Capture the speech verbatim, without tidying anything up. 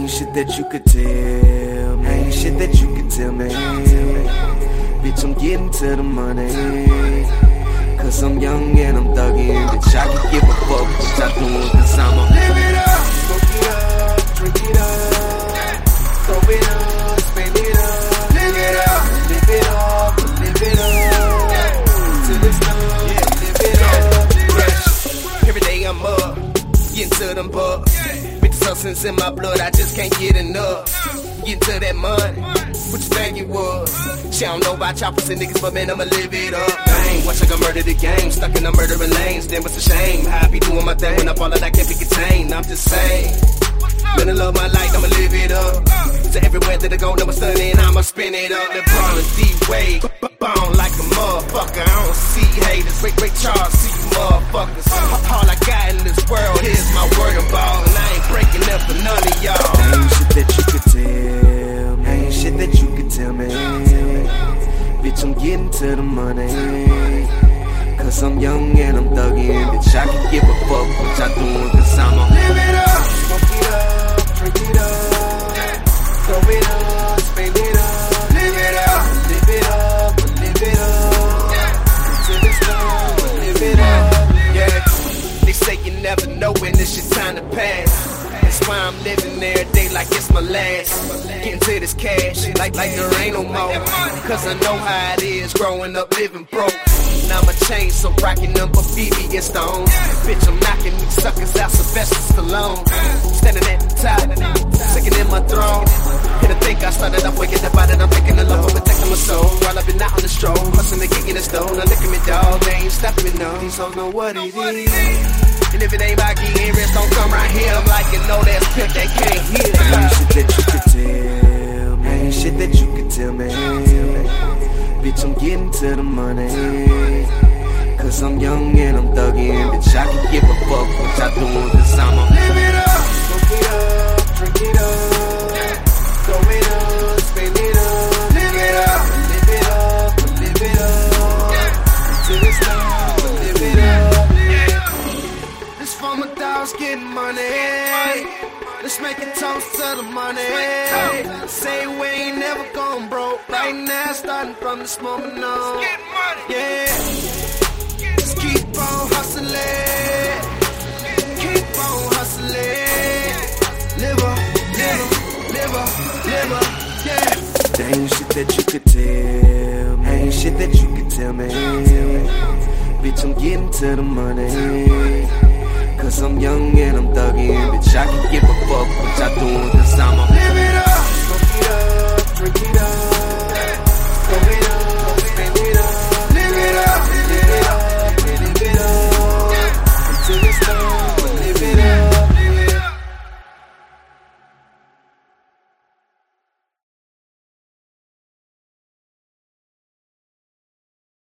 Ain't shit that you could tell me. Ain't shit that you could tell me. Bitch, I'm getting to the money. Cause I'm young and I'm thuggin'. Bitch, I can give a fuck what I doin'. Cause I'ma live it up, smoke it up, drink it up, throw it up, spend it up. Live it up, live it up, live it up, till it's done. Yeah, live it up. Yeah. Every day I'm up, getting to them bucks. Bitch, substance in my blood, I just can't get enough. Getting to that money, what you think it was? She don't know about choppers and niggas, but man, I'ma live it up. Dang, watch like I murder the game, stuck in the murdering lanes. Then what's a shame? How I be doing my thing when I fall out, I can't be contained. I'm just saying, gonna love my life, I'ma live it up. To everywhere that I go, never stunning, I'ma spin it up. LeBron and D-Wade, bone like a motherfucker. I don't see haters, Ray Ray Charles, see you motherfuckers. All I got in this world is my word of ball, and I ain't breaking up for none of y'all. Ain't shit that you could tell me. Ain't shit that you could tell me. Bitch, I'm getting to the money. Cause I'm young and I'm thuggin'. Bitch, I can give a fuck what I doin'. Cause I'ma live it up, smoke it up, drink it up, throw it up, spend it up. Live it up, live it up, live it up, till it's done, live it up. Yeah, they say you never know when this shit time to pass. That's why I'm living every day like it's my last. Getting to this cash, like like there ain't no more. Cause I know how it is growing up living broke. Now my chain so rocking them for Phoebe and Stone. Bitch, I'm knocking these suckers out, Sylvester Stallone. Standing at the top, sticking in my throne. And I think I started off waking up out and I'm thinking of love for protecting my soul. While I've been out on the stroll, hustling and kicking the stone. Now look at me, dog, they ain't stopping me, no. These hoes know what it is. And if it ain't about getting rich, don't come right here. I'm like, you know that's pimp, they can't hear. Ain't shit that you could tell me. Ain't shit that you could tell me. Bitch, I'm getting to the money. Cause I'm young and I'm thuggin'. Bitch, I can give a fuck what I doin'. Cause I'ma live it up, smoke it up, drink it up, throw it up, spend it up. Live it up, live it up, live it up, till it's done, live it up. This for my dogs getting money. Let's make it toast to the money. Say we ain't never gone broke. Right now, starting from this moment on. Yeah. Just keep on hustling. Keep on hustling. Live up, live up, live up, live up, yeah. There ain't shit that you could tell me. Ain't shit that you could tell me. Bitch, I'm getting to the money. Cause I'm young and I'm thuggin'. Bitch, I can give a fuck what I doin'. Cause I'ma live it